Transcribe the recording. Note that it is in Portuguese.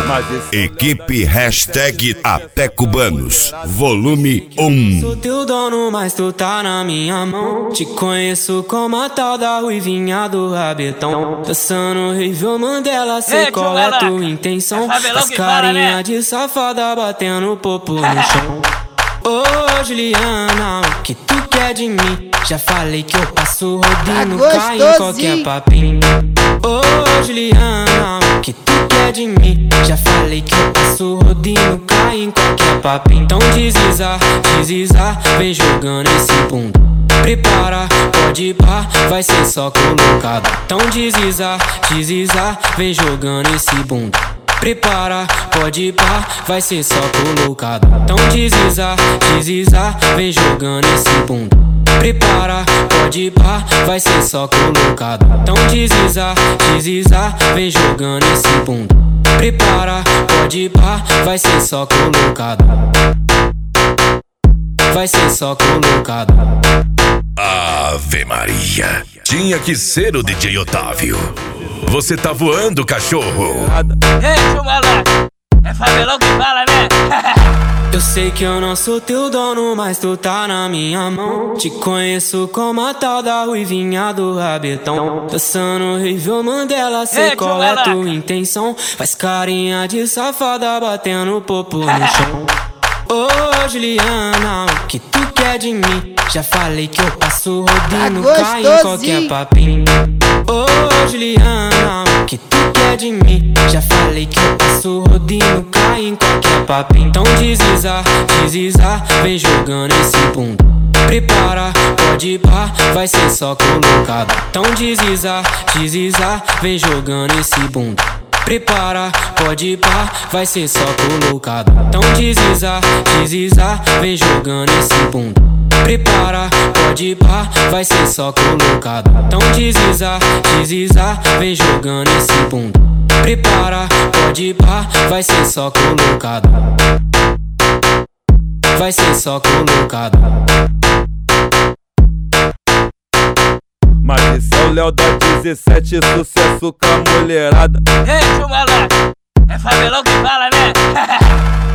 Equipe hashtag Até Cubanos, volume 1. Sou teu dono, mas tu tá na minha mão. Te conheço como a tal da ruivinha do rabetão. Dançando horrível Mandela, sei qual é tua intenção. As carinha de safada batendo popo no chão. Ô Juliana, o que tu quer de mim? Já falei que eu passo rodinho, cai em qualquer papinho. Ô Juliana, o que tu quer de mim? Já falei que eu passo rodinho, cai em qualquer papinho. Então desliza, vem jogando esse bunda. Prepara, pode ir pá, vai ser só colocado. Então desliza, vem jogando esse bunda. Prepara, pode ir pá, vai ser só colocado. Então desliza, vem jogando esse bunda. Prepara, pode ir pá, vai ser só colocado. Então desliza, vem jogando esse bunda. Prepara, pode ir pá, vai ser só colocado. Vai ser só colocado. Ave Maria, tinha que ser o DJ Otávio. Você tá voando, cachorro. Ei, chumala, é Fabelão que fala, né? Eu sei que eu não sou teu dono, mas tu tá na minha mão. Te conheço como a tal da ruivinha do rabetão. Dançando horrível Mandela, sei qual é tua intenção. Faz carinha de safada batendo popo no chão. Ô Juliana, o que tu quer de mim? Já falei que eu passo rodinho, cai em qualquer papinho. Ô Juliana, o que tu quer de mim? Já falei que eu passo rodinho, cai em qualquer papinho. Então desliza, vem jogando esse bunda. Prepara, pode ir pá, vai ser só colocado. Então desliza, vem jogando esse bunda. Prepara, pode ir pá, vai ser só colocado. Então desliza, vem jogando esse bunda. Prepara, pode ir pá, vai ser só colocado. Então desliza, vem jogando esse bunda. Prepara, pode ir pá, vai ser só colocado. Vai ser só colocado. Mas esse é o Léo da 17, sucesso com a mulherada. Ei, chumala, é Fabelão que fala, né?